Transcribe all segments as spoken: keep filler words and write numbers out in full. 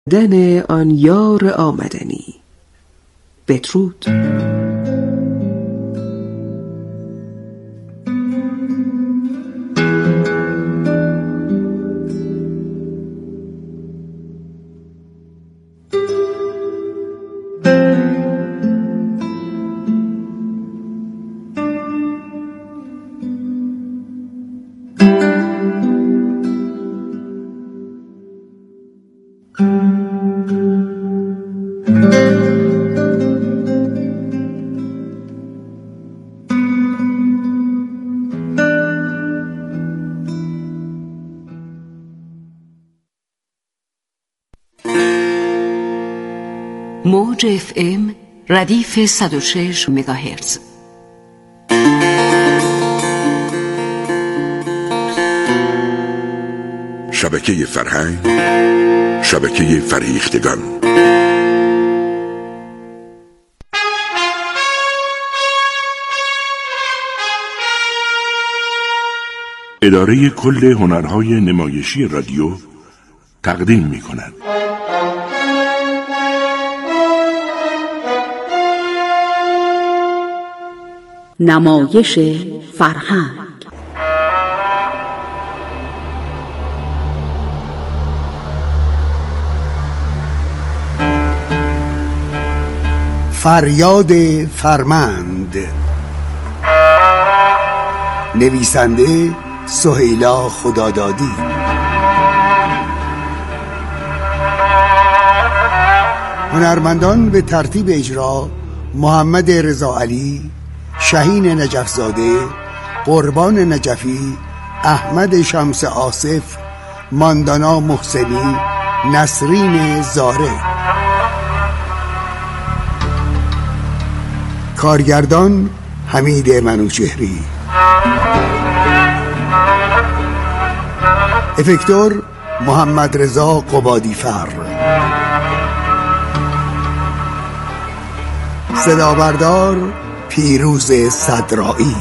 دن آن یار آمدنی. بدرود. موج اف ام ردیف صد و شش مگاهرتز. شبکه فرهنگ، شبکه فریختگان. اداره کل هنرهای نمایشی رادیو تقدیم می کند. نمایش فرهنگ. فریاد فرمند. نویسنده سهیلا خدادادی. هنرمندان به ترتیب اجرا: محمد رضا علی، شهین نجفزاده، قربان نجفی، احمد شمس آصف، ماندانا محسنی، نسرین زاره. کارگردان حمید منوچهری. افکتور محمد رضا قبادیفر. صدابردار پیروز صدرایی.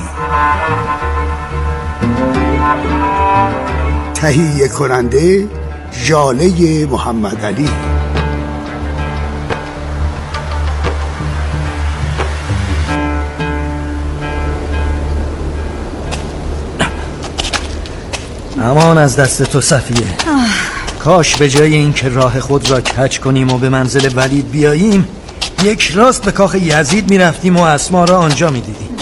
تهیه کننده ژاله محمد علی. امان از دست تو صفیه. کاش به جای این که راه خود را کج کنیم و به منزل ولید بیاییم، یک راست به کاخ یزید می رفتیم و اسما را آنجا می دیدیم.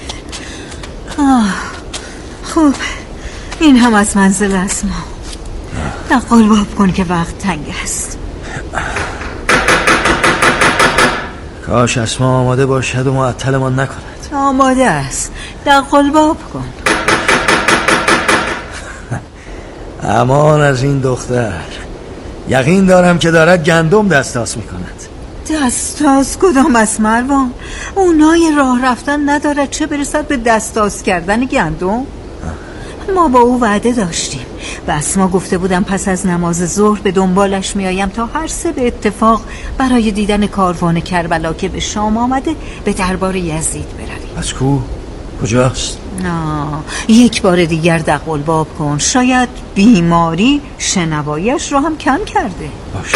خوب، این هم از منزل اسما. دقل باب کن که وقت تنگ است. کاش اسما آماده باشد و معطلمان نکند. آماده است، دقل باب کن. امان از این دختر. یقین دارم که دارد گندم دستاس می کند. دستاس کدام است مروان؟ اونای راه رفتن ندارد، چه برسد به دستاس کردن گندم؟ ما با او وعده داشتیم و اسما گفته بودم پس از نماز ظهر به دنبالش میایم تا هر سه به اتفاق برای دیدن کاروان کربلا که به شام آمده به دربار یزید برویم. از کو؟ کجاست؟ آه، یک بار دیگر دقل باب کن، شاید بیماری شنوایش را هم کم کرده باشه.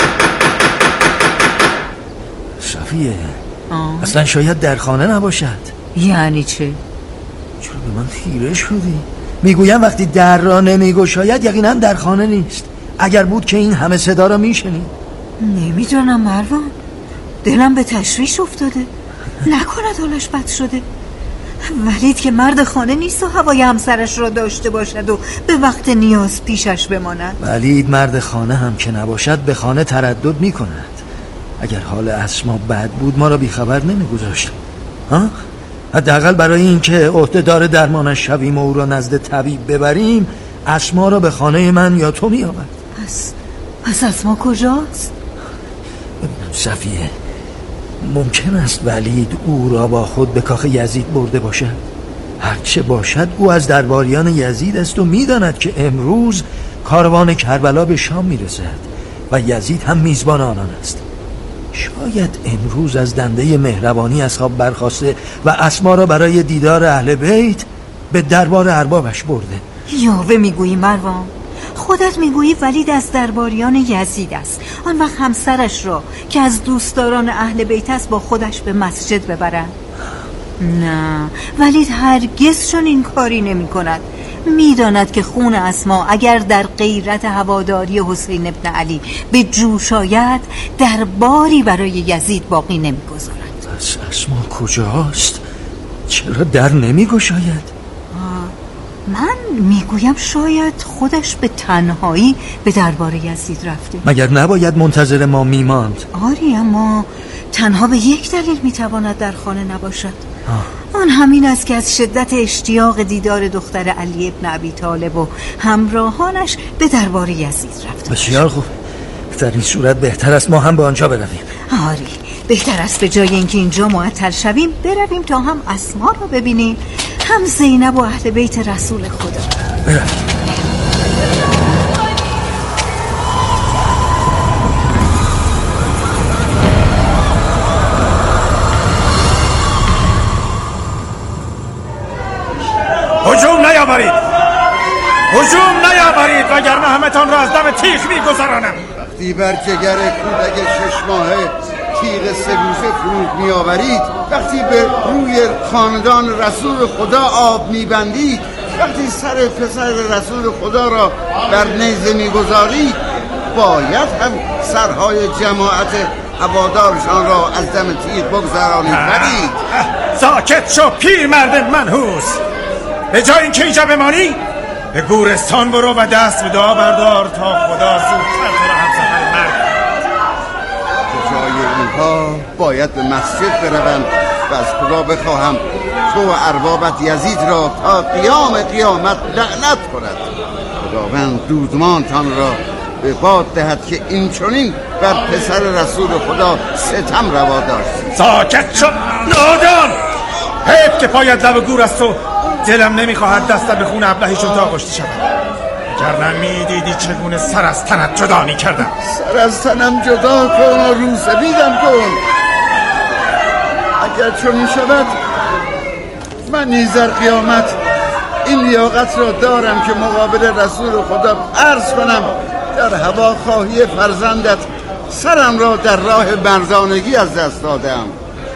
صفیه، اصلا شاید در خانه نباشد. یعنی چه؟ چرا به من خیره شدی؟ میگویم وقتی در را نمیگشاید یقینا در خانه نیست. اگر بود که این همه صدا را میشنید. نمیدونم مروان، دلم به تشویش افتاده. نکند حالش بد شده. ولید که مرد خانه نیست و هوای همسرش را داشته باشد و به وقت نیاز پیشش بماند. ولید مرد خانه هم که نباشد به خانه تردد میکند. اگر حال اسما بد بود ما را بیخبر نمیگذاشت. ها؟ حداقل برای اینکه عهده‌دار درمانش شویم و او را نزد طبیب ببریم، اسما را به خانه من یا تو میآورد. پس پس اسما کجاست؟ صفیه، ممکن است ولید او را با خود به کاخ یزید برده باشد. هرچه باشد او از درباریان یزید است و میداند که امروز کاروان کربلا به شام میرسد و یزید هم میزبان آنان است. شاید امروز از دنده مهربانی از خواب برخاسته و اسما را برای دیدار اهل بیت به دربار اربابش برده. یاوه میگویی مروان؟ خودت میگویی ولید از درباریان یزید است. آن وقت همسرش را که از دوستداران اهل بیت است با خودش به مسجد ببرد؟ نه، ولید هرگز چون این کاری نمی کند. می داند که خون اسما اگر در غیرت هواداری حسین ابن علی به جوش آید در باری برای یزید باقی نمی گذارد. پس اسما کجاست؟ چرا در نمی گشاید؟ من میگویم شاید خودش به تنهایی به دربار یزید رفته. مگر نباید منتظر ما میماند؟ آری، اما تنها به یک دلیل میتواند در خانه نباشد. آه. آن همین است که از شدت اشتیاق دیدار دختر علی ابن ابی طالب و همراهانش به دربار یزید رفته. بسیار خوب، در این صورت بهتر است ما هم به آنجا برویم. آری، بهتر است به جای اینکه اینجا معطل شویم برویم تا هم اسما را ببینیم هم زینب و اهل بیت رسول خدا. برویم. هجوم نیاورید، هجوم نیاورید وگرنه همتان را از دم تیغ میگذرانم. وقتی بر جگر کودک شش ماهه تیغ سبوسه فرود میآورید، وقتی به روی خاندان رسول خدا آب میبندید، وقتی سر پسر رسول خدا را بر نیزه میگذارید، باید هم سرهای جماعت هوادارشان را از دم تیغ بگذرانید. ولی ساکت شو پیر مرد منحوس، به جای اینکه اینجا بمانی به گورستان برو و دست به دعا بردار تا خدا زودتر تو را همسفر مرگ. به جای اینها باید به مسجد بروم و از خدا بخواهم تو و اربابت یزید را تا قیام قیامت لعنت کند. خداوند دودمانتان را به باد دهد که این چنین بر پسر رسول خدا ستم روا داشت. ساکت شد نادان، حیف که پایت لب گور است و دلم نمیخواهد دستم به خون ابلهشون تا کشته شود. اگر نمیدیدی چگونه سر از تنت جدا میکردم. سر از تنم جدا کن و رو سفیدم کن. اگر چنین شود من نیز در قیامت این لیاقت را دارم که مقابل رسول خدا عرض کنم در هواخواهی فرزندت سرم را در راه مردانگی از دست دادم.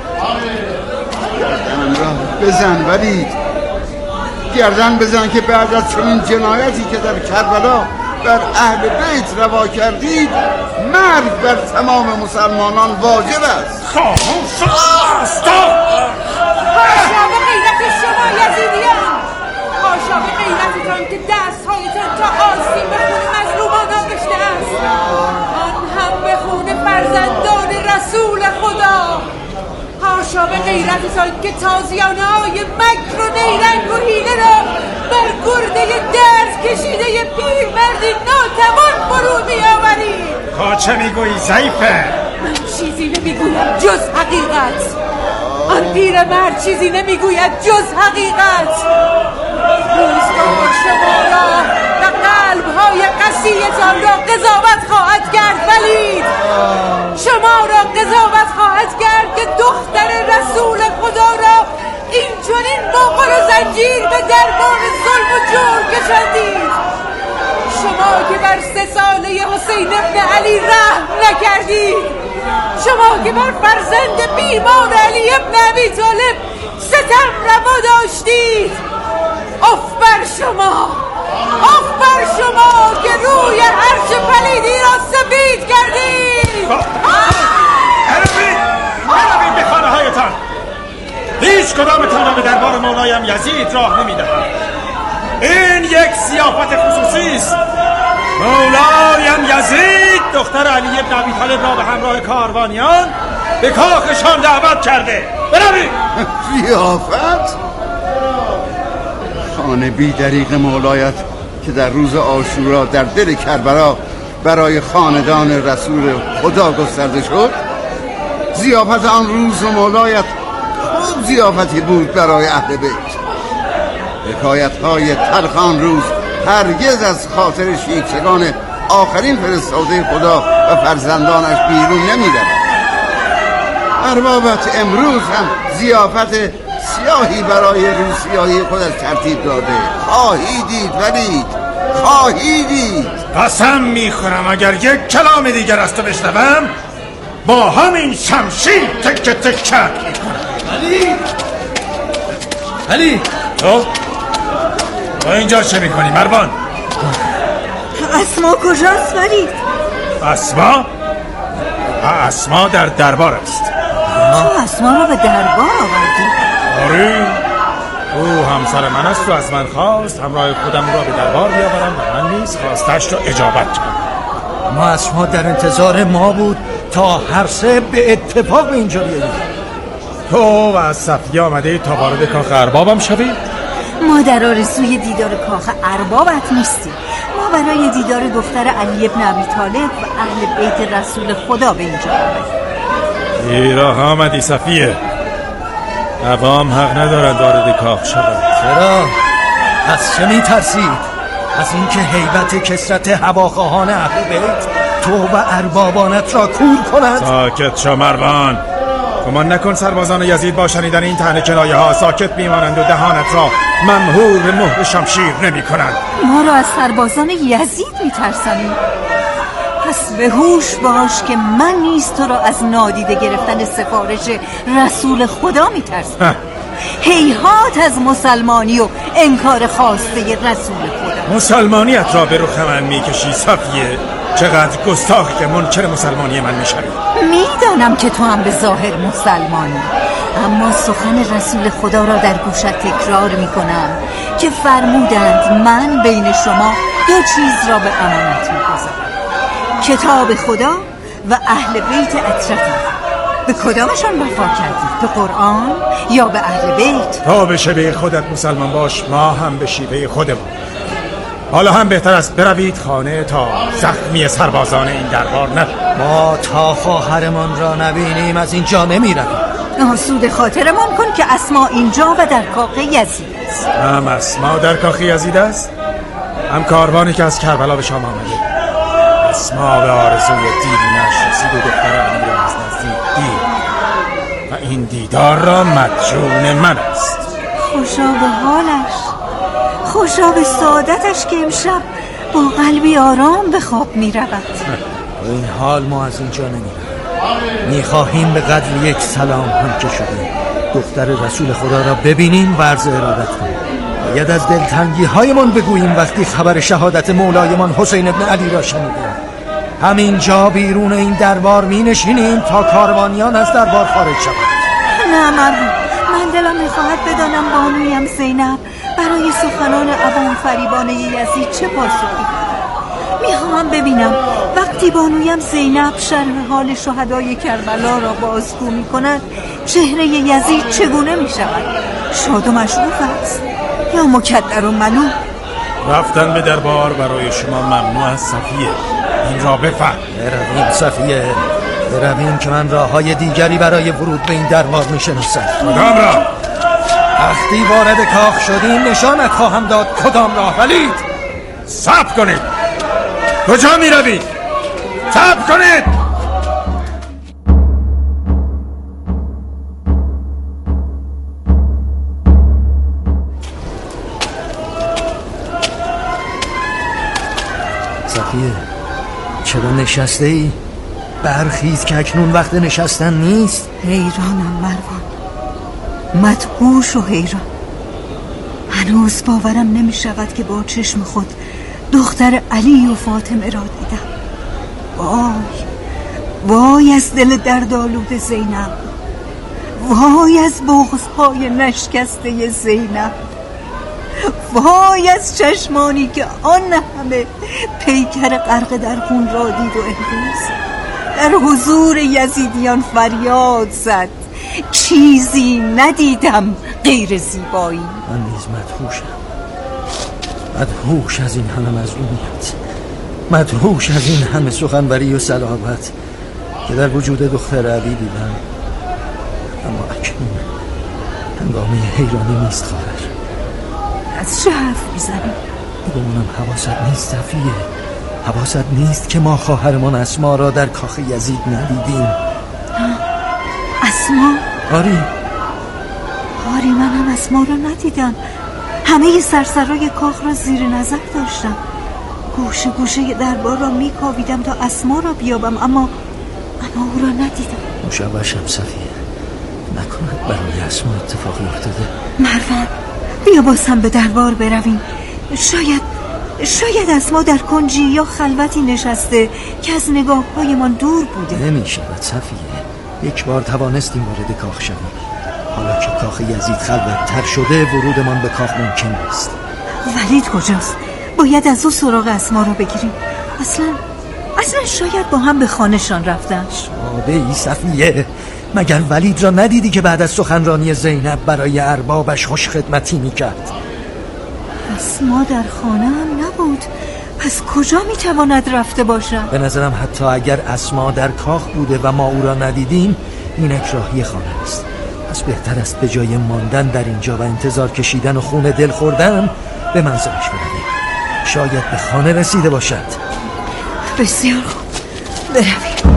گردنم را بزن ولید، گردن بزن که بعد از چنین جنایتی که در کربلا بر اهل بیت روا کردید مرگ بر تمام مسلمانان واجب است. خاموش شو، استاد حاشا به غیرت شما یزیدیان، حاشا به غیرتتان که دستهایتان تا آستین به خون مظلومان آغشته است، آن هم به خون فرزندان رسول خدا. حاشا به غیرتتان که تازیانه های مکر و نیرنگ و حیله را بر گرده درد کشیده پیر مردی ناتوان فرو می آورید. تا چه میگویی ضعیفه؟ من چیزی نمیگویم جز حقیقت. آن پیر مرد چیزی نمیگوید جز حقیقت. روزگار شما را و قلب‌های قسیتان را قضاوت خواهد کرد ولید. شما را قضاوت خواهد کرد که دختر رسول خدا را این چنین با قل و زنجیر به دربان ظلم و جور کشاندید. شما که بر سه ساله حسین ابن علی رحم نکردید، شما که بر فرزند بیمار علی ابن ابی طالب ستم روا داشتید. اف بر شما، اف بر شما که روی عرش پلیدی را سفید کردید. بروید بروید به خانه هایتان. هیچ کدامتان را به دربار مولایم یزید راه نمیدهم. این یک ضیافت خصوصی است. مولایم یزید دختر علی ابن ابی طالب را به همراه کاروانیان به کاخشان دعوت کرده. بروید. ضیافت؟ خانه بی دریغ مولایت که در روز عاشورا در دل کربلا برای خاندان رسول خدا گسترده شد، ضیافت آن روز مولایت خوب ضیافتی بود برای اهل بیت. حکایت‌های تلخ آن روز هرگز از خاطر شیکچگان آخرین فرستاده خدا و فرزندانش بیرون نمی‌رود. اربابت امروز هم ضیافت سیاهی برای روسیاهی خودش ترتیب داده. خواهی دید ولید، خواهی دید. قسم میخورم اگر یک کلام دیگر از تو بشنوم با همین شمشیر تک تک کرد میکنم. علی علی تو تو اینجا چه میکنی مروان؟ اسما کجاست فرید؟ اسما؟ اسما در دربار است. تو اسما رو به دربار آوردی؟ آره، او همسر من است و از من خواست همراه خودم را به دربار بیاورم و من نیز خواستش را اجابت کردم. ما اسما در انتظار ما بود تا هر سه به اتفاق اینجا بیاییم. تو و از صفیه آمده تا وارد کاخ اربابم شوی؟ ما در آرزوی دیدار کاخ اربابت نیستیم. ما برای دیدار دختر علی ابن ابی طالب و اهل بیت رسول خدا به اینجا آمدیم. ایراه آمدی صفیه. عوام حق ندارد وارد کاخ شود. چرا؟ از چه میترسید؟ از اینکه هیبت کثرت هواخواهان اهل بیت تو و اربابانت را کور کند؟ ساکت شو مروان. گمان نکن سربازان یزید با شنیدن این طعن کنایه ها ساکت میمانند و دهانت را ممهور به مهر شمشیر نمی کنند. ما را از سربازان یزید میترسانی؟ پس به هوش باش که من نیز تو را از نادیده گرفتن سفارش رسول خدا میترسم. هیهات از مسلمانی و انکار خواسته رسول خدا. مسلمانیت را به رخ من میکشی صفیه؟ چقدر گستاخی که منکر مسلمانی من میشوی. میدانم که تو هم به ظاهر مسلمانی، اما سخن رسول خدا را در گوشت تکرار میکنم که فرمودند من بین شما دو چیز را به امانت میگذارم: کتاب خدا و اهل بیت اطرافم. به کدامشان وفا کردی؟ به قرآن یا به اهل بیت؟ تا به شیوه خودت مسلمان باش، ما هم به شیوه خودمون. حالا هم بهتر است بروید خانه تا زخمی سربازان این دربار نشود. ما تا خواهرمان را نبینیم از اینجا نمیرویم. آسود خاطرمان کن که اسما اینجا و در کاخ یزید است. هم اسما در کاخ یزید است، هم کاروانی که از کربلا به شام آمده. اسما به آرزوی دیرینش رسید و دختر علی را از نزدیک دید و این دیدار را مدیون من است. خوشا به حالش، خوشا به سعادتش که امشب با قلبی آرام به خواب می رود. با این حال ما از اینجا نمی رویم. می خواهیم به قدر یک سلام هم که شدیم دختر رسول خدا را ببینیم و عرض ارادت کنیم. باید از دلتنگی هایمان بگوییم وقتی خبر شهادت مولایمان حسین ابن علی را شنیدیم. همین جا بیرون این دربار می نشینیم تا کاروانیان از دربار خارج شوند. نه مروان، من دلم میخواهد بدانم بانویم زینب برای سخنان عوام فریبان یزید چه پاسخی. میخواهم ببینم وقتی بانویم زینب شرح حال شهدای کربلا را بازگو میکند چهره یزید چگونه میشود؟ شاد و مشعوف است یا مکدر و ملول؟ رفتن به دربار برای شما ممنوع است صفیه. این را بفهم. برویم صفیه، برویم که من راه های دیگری برای ورود به این دربار میشناسم. کدام راه؟ وقتی وارد کاخ شدیم نشانت خواهم داد کدام راه. ولید صبر کنید. کجا می روید؟ صبر کنید. صفیه چرا نشسته ای؟ برخیز که اکنون وقت نشستن نیست. حیرانم مروان، مدهوش و حیران. هنوز باورم نمی شود که با چشم خود دختر علی و فاطمه را دیدم. وای وای از دل دردآلود زینب، وای از بغض‌های نشکسته زینب، وای از چشمانی که آن همه پیکر غرق در خون را دید و امروز در حضور یزیدیان فریاد زد چیزی ندیدم غیر زیبایی. من نیز مدهوشم، مدهوش از این همه مظلومیت، مدهوش از این همه سخنوری و صلابت که در وجود دختر علی دیدم. اما اکنون هنگامه حیرانی نیست خواهر. از چه حرف میزنی؟ بگمونم حواست نیست صفیه، حواست نیست که ما خواهرمان اسما را در کاخ یزید ندیدیم. اسما؟ آری آری من هم اسما را ندیدم. همه سرسرای کاخ را زیر نظر داشتم. گوشه گوشه دربار را میکاویدم تا اسما را بیابم، اما اما او را ندیدم. مشوشم صفیه، نکند برای اسما اتفاقی افتاده. مروان بیا باز هم به دربار برویم. شاید شاید اسما در کنجی یا خلوتی نشسته که از نگاه هایمان دور بوده. نمی شود صفیه، یک بار توانستیم وارد کاخ شویم، حالا که کاخ یزید خلوت تر شده ورودمان به کاخ ممکن است. ولید کجاست؟ باید از او سراغ اسما رو بگیریم. اصلا اصلا شاید با هم به خانه‌شان رفتن. ساده ای صفیه، مگر ولید را ندیدی که بعد از سخنرانی زینب برای اربابش خوش خدمتی میکرد؟ اسما در خانه هم نبود، پس کجا میتواند رفته باشد؟ به نظرم حتی اگر اسما در کاخ بوده و ما او را ندیدیم، اینک راهی خانه است. پس بهتر است به جای ماندن در اینجا و انتظار کشیدن و خون دل خوردن به منزلش برویم. شاید به خانه رسیده باشد. بسیار خوب، برویم.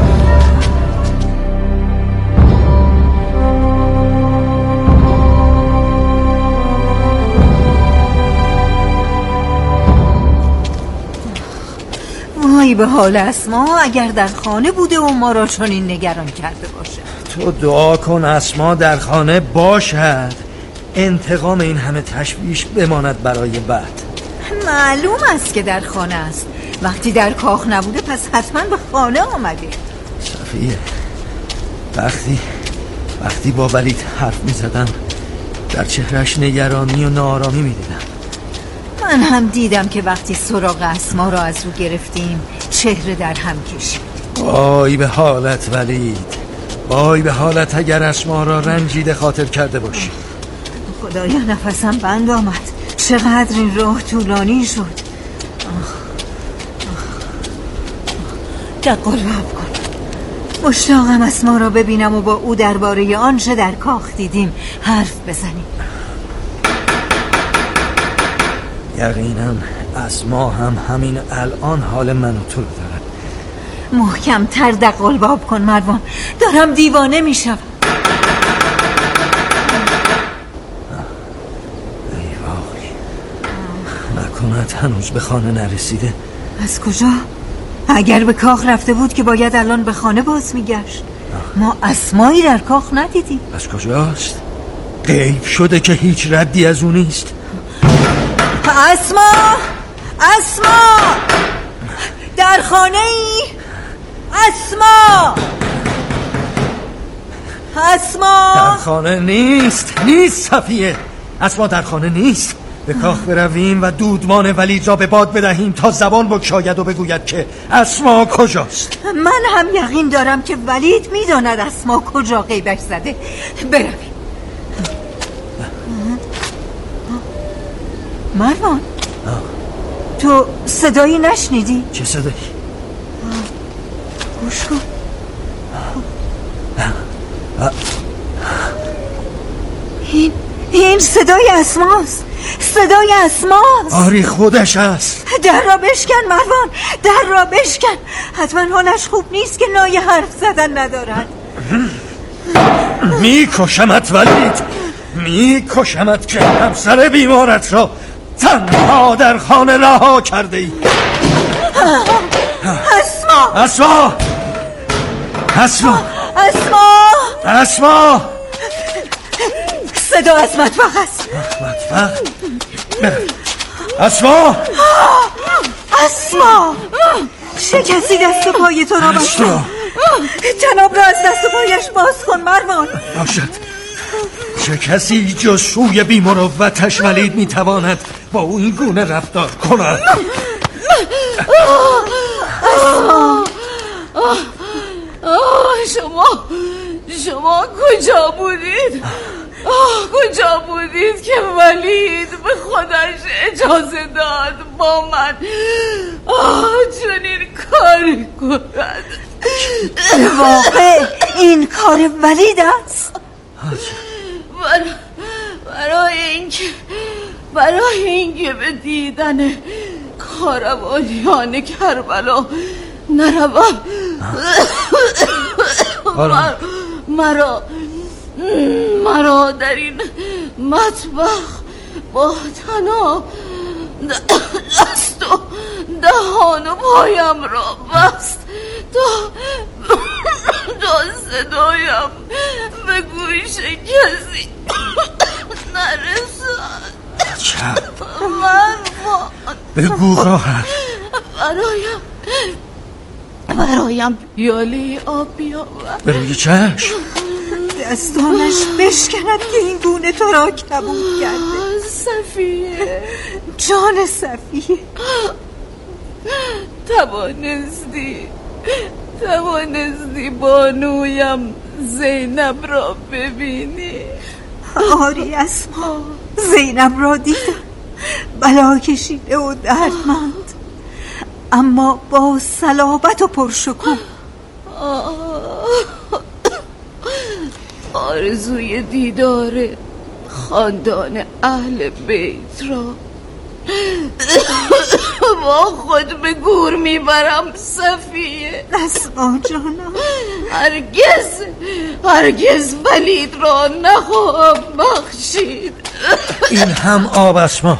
وای به حال اسما اگر در خانه بوده و ما را چنین نگران کرده باشه. تو دعا کن اسما در خانه باشد، انتقام این همه تشویش بماند برای بعد. معلوم است که در خانه است. وقتی در کاخ نبوده پس حتما به خانه آمده. صفیه، وقتی وقتی با ولید حرف می زدم در چهرش نگرانی و ناآرامی می دیدم. من هم دیدم که وقتی سراغ اسما را از او گرفتیم چهره در هم کشید. وای به حالت ولید، وای به حالت اگر اسما را رنجیده خاطر کرده باشی. خدایا نفسم بند آمد، چقدر این راه طولانی شد. دقلاب کن، مشتاقم اسما را ببینم و با او درباره آنچه در کاخ دیدیم حرف بزنیم. یقینا اسما هم همین الان حال من و تو رو دارد. محکم تر دقلباب کن مروان، دارم دیوانه می شوم. ای وای، نکند هنوز به خانه نرسیده. از کجا؟ اگر به کاخ رفته بود که باید الان به خانه باز می گشت. ما اسمایی در کاخ ندیدیم. از کجاست؟ غیب شده که هیچ ردی از اون نیست. اسما، اسما در خانه ای؟ اسما، اسما در خانه نیست، نیست صفیه، اسما در خانه نیست. به کاخ برویم و دودمان ولید را به باد بدهیم تا زبان بگشاید و بگوید که اسما کجاست. من هم یقین دارم که ولید میداند اسما کجا غیبش زده. برویم. مروان، تو صدایی نشنیدی؟ چه صدایی؟ گوش کن. این این صدای اسماست، صدای اسماست. آری خودش است. در را بشکن مروان، در را بشکن. حتما حالش خوب نیست که نای حرف زدن ندارد. میکشمت ولید، میکشمت که همسر بیمارت را تنها در خانه رها کرده ای. اسما، اسما، اسما، اسما، اسما. صدا از مطبخ است. مطبخ؟ اسما، اسما، چه کسی دست و پای تو را بسته؟ جناب را از دست و پایش باز کن مروان. باشد، چه کسی جز شوی بی‌مروتش ولید میتواند با او این گونه رفتار کند؟ اسما، شما شما کجا بودید؟ آه کجا بودید که ولید به خودش اجازه داد با من آه چنین کاری کند؟ واقع این کار ولید است؟ برای اینکه برای اینکه به دیدن کاروانیان کربلا نروم مرا مرا در این مطبخ با تناب دست و دهان و پایم را بست تا تا صدایم به گوش کسی نرسد. فرمان بگو خواهر. برایم برایم پیاله آب بیاور. به روی چشم. دستانش بشکند که این گونه تو را کبود کرده. صفیه، جان صفیه، توانستی توانستی بانویم زینب را ببینی؟ آری اسما، زینب را دیدم، بلا کشیده و دردمند، اما با صلابت و پرشکوه. آرزوی دیدار خاندان اهل بیت را با خود به گور میبرم صفیه. اسما جانم، هرگز هرگز ولید را نخواهم بخشید. این هم آب اسما.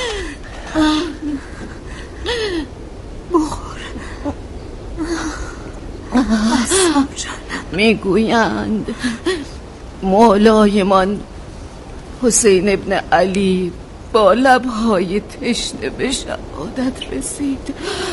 بخور اسما جانم. میگویند مولایمان حسین ابن علی با لبهای تشنه به شهادت رسید.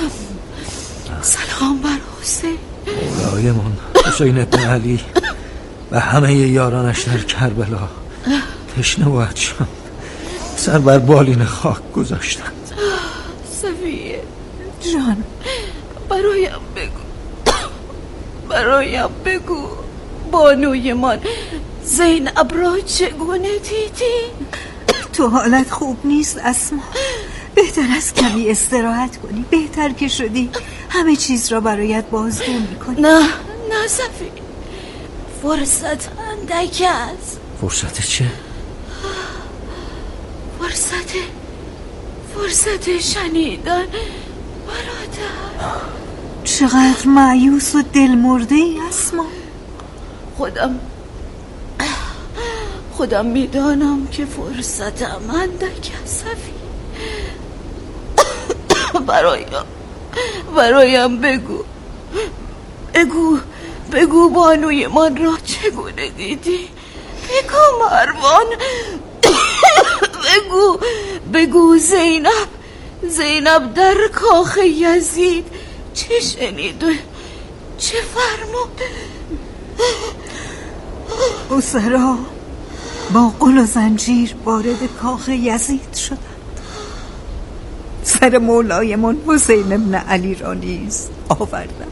سلام بر حسین. مولایمان حسین ابن علی و همه یارانش در کربلا تشنه و عطشان سر بر بالین خاک گذاشتند. صفیه جان، برایم بگو برایم بگو بانویمان زینب را چگونه دیدی؟ تو حالت خوب نیست اسما، بهتر است کمی استراحت کنی. بهتر که شدی همه چیز را برایت بازگو میکنی. نه نه صفیه، فرصت اندک است. فرصت چه؟ فرصت فرصت شنیدن برادر. چقدر مایوس و دل مرده ای اسما. خودم خودم میدانم که فرصتم اندک است صفیه. برایم برایم بگو بگو بگو بانوی من را چگونه دیدی؟ بگو مروان، بگو بگو زینب زینب در کاخ یزید چه شنید و چه فرمود؟ اسرا با قل و زنجیر وارد کاخ یزید شدند. سر مولایمان حسین ابن علی را نیز آوردند.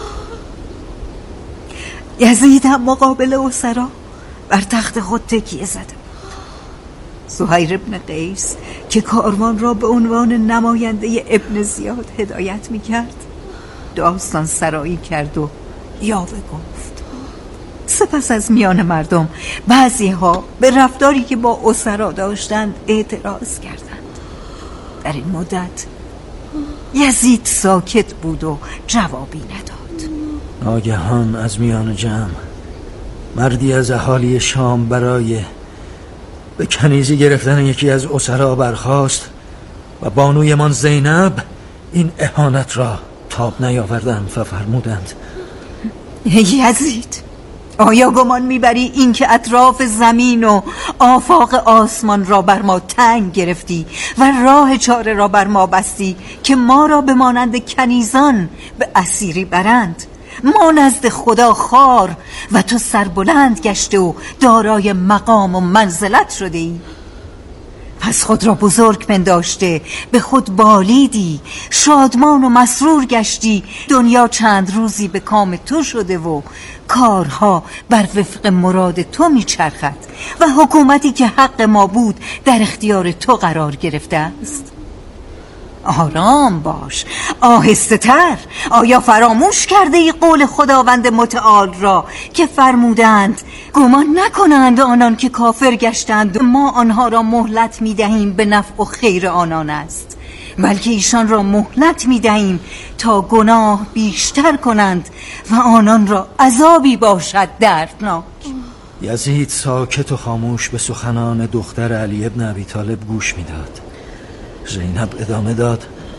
یزید هم مقابل اسرا بر تخت خود تکیه زده بود. زهیر ابن قیس که کاروان را به عنوان نماینده ابن زیاد هدایت می‌کرد داستان سرایی کرد و یاوه گفت. سپس از میان مردم بعضی ها به رفتاری که با اسرا داشتند اعتراض کردند. در این مدت یزید ساکت بود و جوابی نداد. ناگهان از میان جمع مردی از اهالی شام برای به کنیزی گرفتن یکی از اسرا برخاست و بانویمان زینب این اهانت را تاب نیاوردند و فرمودند: یزید، آیا گمان میبری این که اطراف زمین و آفاق آسمان را بر ما تنگ گرفتی و راه چاره را بر ما بستی که ما را به مانند کنیزان به اسیری برند؟ ما نزد خدا خار و تو سربلند گشته و دارای مقام و منزلت شده ای. پس خود را بزرگ پنداشته به خود بالیدی، شادمان و مسرور گشتی. دنیا چند روزی به کام تو شده و کارها بر وفق مراد تو میچرخد و حکومتی که حق ما بود در اختیار تو قرار گرفته است. آرام باش، آهسته تر. آیا فراموش کرده ای قول خداوند متعال را که فرمودند گمان نکنند آنان که کافر گشتند ما آنها را مهلت می دهیم به نفع و خیر آنان است، بلکه ایشان را مهلت می دهیم تا گناه بیشتر کنند و آنان را عذابی باشد دردناک. یزید ساکت و خاموش به سخنان دختر علی ابن ابی طالب گوش می داد. زینب ادامه داد: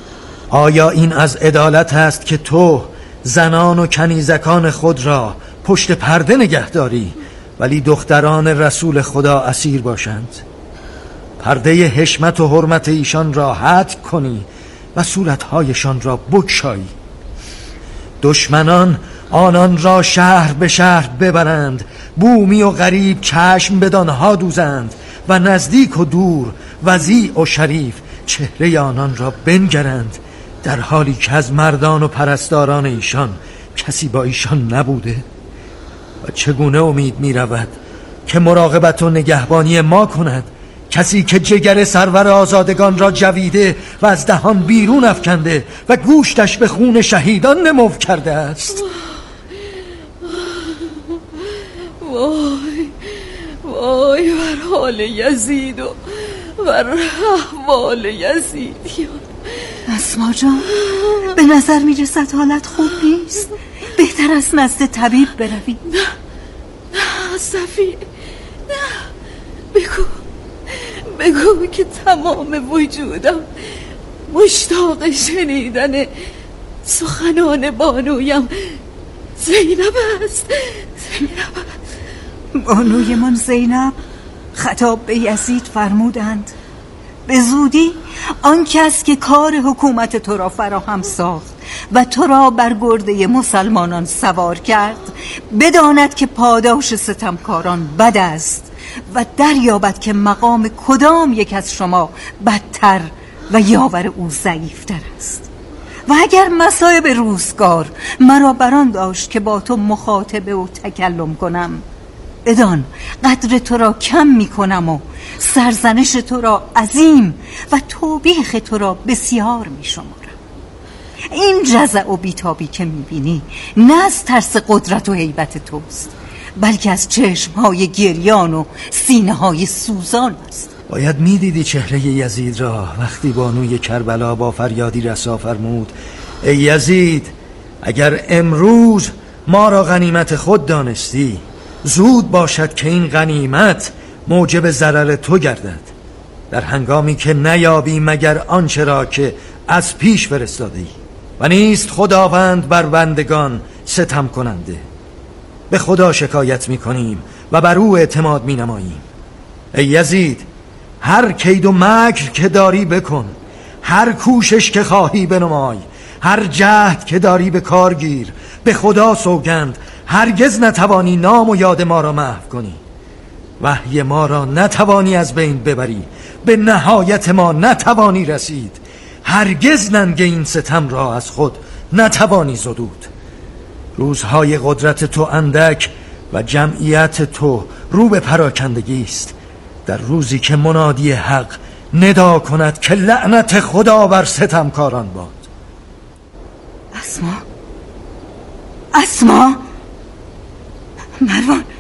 آیا این از عدالت است که تو زنان و کنیزکان خود را پشت پرده نگهداری ولی دختران رسول خدا اسیر باشند؟ پرده حشمت و حرمت ایشان را هتک کنی و صورتهایشان را بگشایی. دشمنان آنان را شهر به شهر ببرند، بومی و غریب چشم بدانها دوزند و نزدیک و دور، وضیع و شریف چهره آنان را بنگرند، در حالی که از مردان و پرستاران ایشان کسی با ایشان نبوده. و چگونه امید می رود که مراقبت و نگهبانی ما کند کسی که جگر سرور آزادگان را جویده و از دهان بیرون افکنده و گوشتش به خون شهیدان نمو کرده است؟ وای وای بر حال یزید و بر احوال یزیدیان. اسما جان، به نظر میرسد حالت خوب نیست. بهتر است نزد طبیب بروی. نه نه صفیه، نه، بگو بگو که تمام وجودم مشتاق شنیدن سخنان بانویم زینب است. زینب است. بانوی من زینب خطاب به یزید فرمودند به زودی آن کس که کار حکومت تو را فراهم ساخت و تو را بر گرده مسلمانان سوار کرد بداند که پاداش ستمکاران بد است و دریابد که مقام کدام یک از شما بدتر و یاور او ضعیفتر است. و اگر مصائب روزگار مرا بران داشت که با تو مخاطبه و تکلم کنم، بدان قدر تو را کم می کنم و سرزنش تو را عظیم و توبیخ تو را بسیار می شمارم. این جزع و بیتابی که می بینی نه از ترس قدرت و هیبت توست، بلکه از چشمهای گریان و سینه های سوزان است. باید می دیدی چهره یزید را وقتی بانوی کربلا با فریادی رسا فرمود ای یزید، اگر امروز ما را غنیمت خود دانستی، زود باشد که این غنیمت موجب ضرر تو گردد، در هنگامی که نیابی مگر آنچه را که از پیش فرستادی. و نیست خداوند بر بندگان ستم کننده. به خدا شکایت می کنیم و بر او اعتماد می نماییم. ای یزید، هر کید و مکر که داری بکن، هر کوشش که خواهی بنمای، هر جهد که داری به کار گیر. به خدا سوگند هرگز نتوانی نام و یاد ما را محو کنی. وحی ما را نتوانی از بین ببری، به نهایت ما نتوانی رسید. هرگز ننگ این ستم را از خود نتوانی زدود. روزهای قدرت تو اندک و جمعیت تو رو به پراکندگی است. در روزی که منادی حق ندا کند که لعنت خدا بر ستمکاران باد. اسما اسما مروان،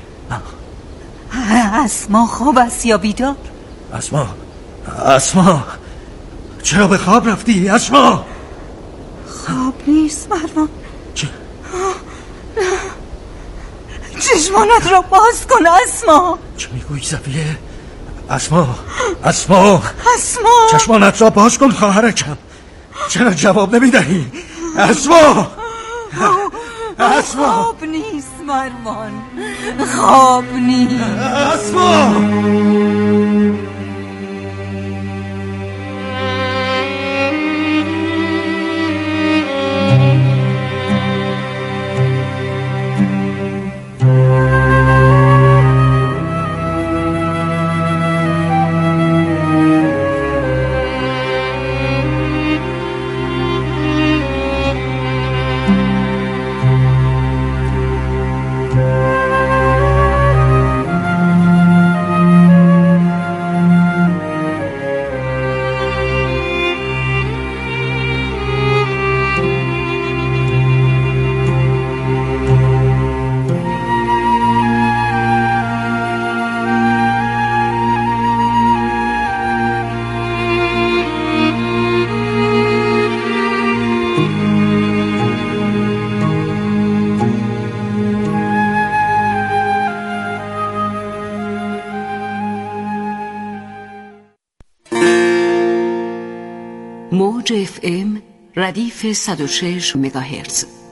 اسما خواب است یا بیدار؟ اسما اسما چرا به خواب رفتی؟ اسما خواب نیست مروان. چه؟ چشمانت را باز کن اسما. چه میگویی صفیه؟ اسما اسما اسما چشمانت را باز کن خواهرکم. چرا جواب نمیدهی؟ اسما اسما خواب نیست مروان، خواب نیست. اسما موج اف ام ردیف صد و شش مگاهرتز.